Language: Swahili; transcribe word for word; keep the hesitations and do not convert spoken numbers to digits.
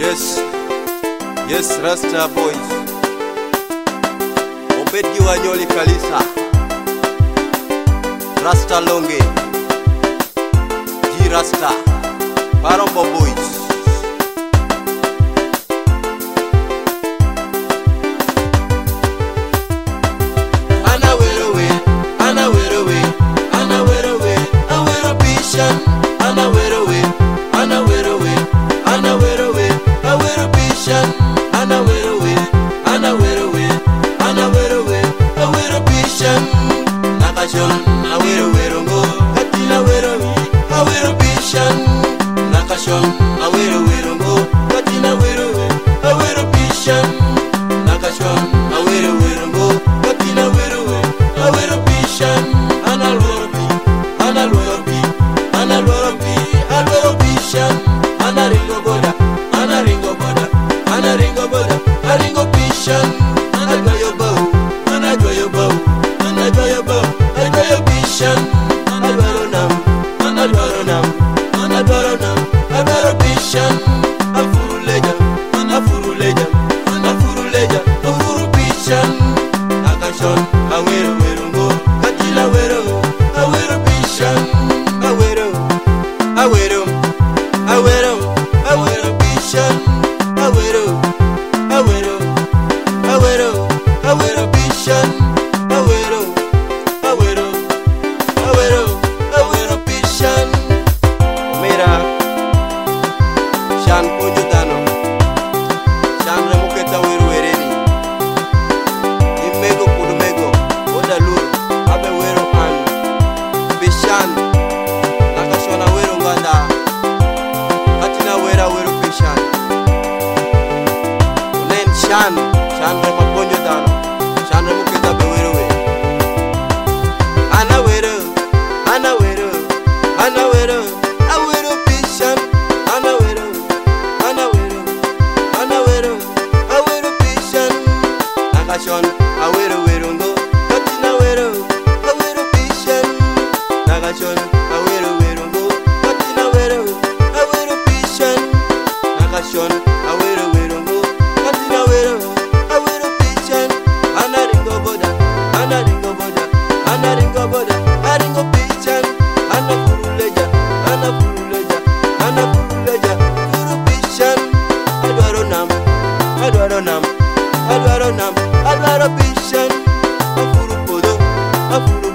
Yes, yes, Rasta boys. Obedi Wanyoli Kalisa, Rasta Longe, G Rasta, Parombo boys. Ana werowe, ana werowe, ana werowe, awero bishan. Ana werowe, ana werowe, ana werowe, awero bishan. Ana werowe, ana werowe, ana werowe, awero bishan. Nakashon, awero werongo, katina werowe, awero bishan. Nakashon, awero werongo, katina werowe, awero bishan. Nakashon, awero werongo, katina werowe, awero bishan. Ana lorobi, ana lorobi, ana lorobi, awero bishan. Ana ringo boda, ana ringo boda, ana ringo boda, ana ringo bishan. Ana goyo bow, ana goyo bow, ana goyo bow, ana goyo bishan. Ana dwaro nam, ana dwaro nam, ana dwaro nam, ana dwaro bishan. Afuru leja, afuru leja, afuru leja, afuru bishan. Nakashon, awero werongo, katila wero, awero bishan. Awero, awero, awero, awero bishan. Awero, awero, awero, awero bishan. Awero, awero, awero, awero bishan. Mira, Shan Punjudano, Shan Ramuketa Weru Wereni, Imego Pudumego, Odalur, Abe Weru An, Bishan, Nakashona Weru Nganda, Katina Wera Weru Bishan. Unen Shan, Shan Rema Punjudano, Shan Ramuketa Beweru. Ana Weru, Ana Weru, Ana Weru, Awero Bishan. Ana Weru, Ana Weru, Ana Weru, Awero Bishan. Nakashon, Awero Werungo, Katina Weru, Awero Bishan. Nakashon, Awero Werungo, Katina Weru, Awero Bishan. Nakashon, Awero Werungo, Katina Weru, Awero Bishan. Ana ringo boda, Ana ringo boda, Ana ringo boda, Ana ringo bishan. Ana furuleja, Ana furuleja, Ana furuleja, furu bishan. Adwaro nam, adwaro nam, adwaro nam, adwaro bishan. Afuru podo, afuru